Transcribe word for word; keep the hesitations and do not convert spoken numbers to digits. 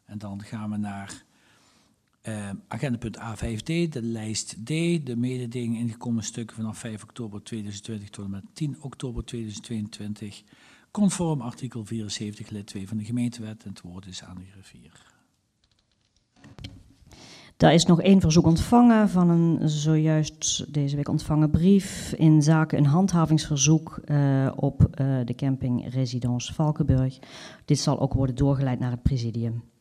En dan gaan we naar uh, agendapunt A vijf D, de lijst D, de mededeling ingekomen stukken vanaf vijf oktober tweeduizend twintig tot en met tien oktober tweeduizend tweeëntwintig, conform artikel vierenzeventig lid twee van de gemeentewet. En het woord is aan de griffier. Er is nog één verzoek ontvangen van een zojuist deze week ontvangen brief in zaken een handhavingsverzoek uh, op uh, de camping Residence Valkenburg. Dit zal ook worden doorgeleid naar het presidium.